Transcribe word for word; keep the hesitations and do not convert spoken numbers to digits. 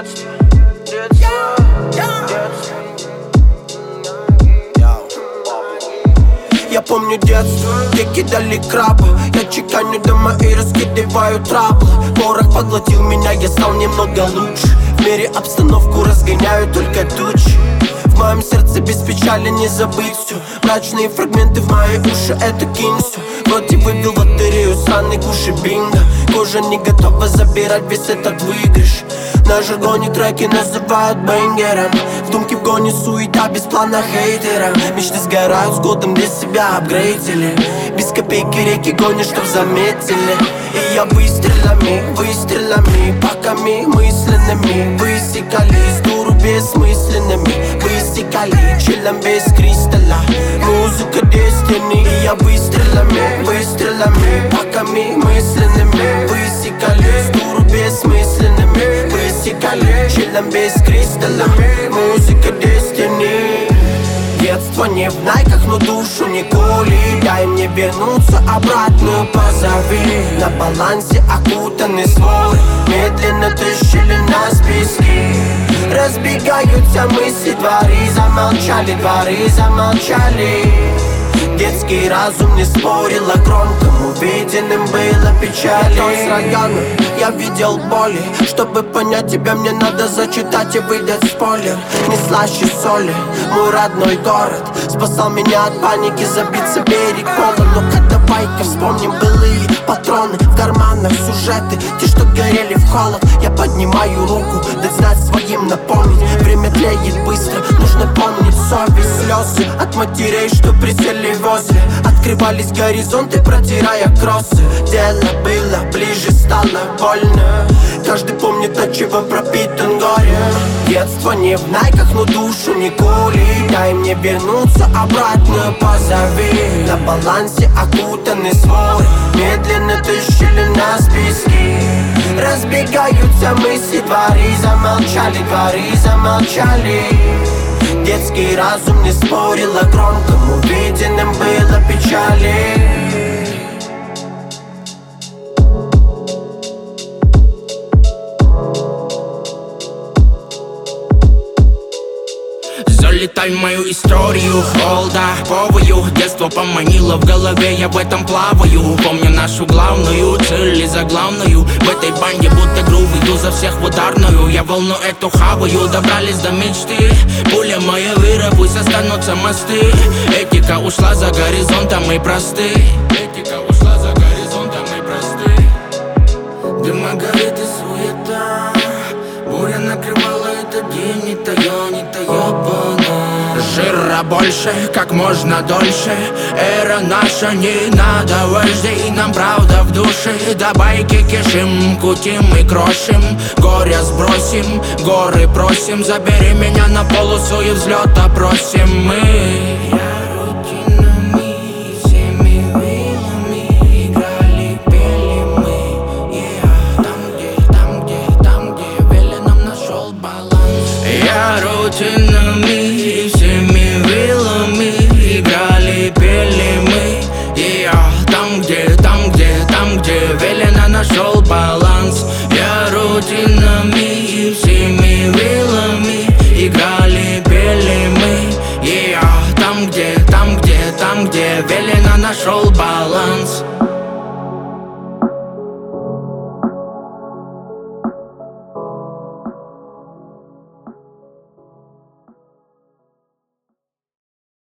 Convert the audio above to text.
детство, детство, детство. Я помню детство, где кидали крабы. Я чеканю дома и раскидываю траблы. Порох поглотил меня, я стал немного лучше. В мире обстановку разгоняют только тучи. В моем сердце без печали не забыть все. Мрачные фрагменты в мои уши, это кинь все. Вроде выбил лотерею, сраный гуши бинго. Кожа не готова забирать весь этот выигрыш. На жаргоне треки называют бэнгером. В думке в гоне суета, без плана хейтера. Мечты сгорают с годом, для себя апгрейдили. Без копейки реки гонят, чтоб заметили. И я выстрелами, выстрелами, паками мысленными высекали из дуру бессмысленными. Высекали, чиллом без кристалла. Музыка Destiny. И я выстрелами, выстрелами, паками мысленными высекали из дуру бессмысленными. Высекали, чиллом без кристалла. Музыка Destiny. Детство не в найках, но душу не кули. Дай мне вернуться обратно, позови. На балансе окутаны стволы. Медленно тащили нас пески. Разбегаются мысли, дворы замолчали, дворы замолчали. Детский разум не спорил о громком, увиденным было печали. Я с района, я видел боли. Чтобы понять тебя, мне надо зачитать и выдать спойлер. Не слаще соли, мой родной город спасал меня от паники, забиться берег полон. Ну-ка давай-ка вспомним былые патроны. В карманах сюжеты, те, что горели в холод. Я поднимаю руку, дать знать своим напомнить. Время тлеет быстро, нужно помнить совесть. Слезы от матерей, что присели возле. Открывались горизонты, протирая кроссы. Дело было ближе, стало больно. Каждый помнит, от чего пропитан горе. Детство не в найках, но душу не кули. Дай мне вернуться обратно, позови. На балансе окутаны стволы. Медленно тащили нас пески. Разбегаются мысли, дворы замолчали, дворы замолчали. Детский разум не спорил о громком, увиденным было печали. Залетай в мою историю, олдоповую. Детство поманило в голове, я в этом плаваю. Помню нашу главную цель и заглавную. В этой банде будто грув, иду за всех в ударную. Я волну эту хаваю, добрались до мечты. Пуля моя выра, пусть останутся мосты. Этика ушла за горизонтом и просты. Этика ушла за горизонтом и просты. Дыма горит и суета. Буря накрывала этот день, не тая, не тая. Жира больше, как можно дольше. Эра наша, не надо вождей. Нам правда в душе. До байки кишим, кутим и крошим. Горя сбросим, горы просим. Забери меня на полосу и взлета просим мы. Рутинами и всеми вилами играли, пели мы. Я там, где, там, где, там, где велено нашел баланс. Я рутинами и всеми вилами играли, пели мы. Я там, где, там, где, там, где велено нашел баланс.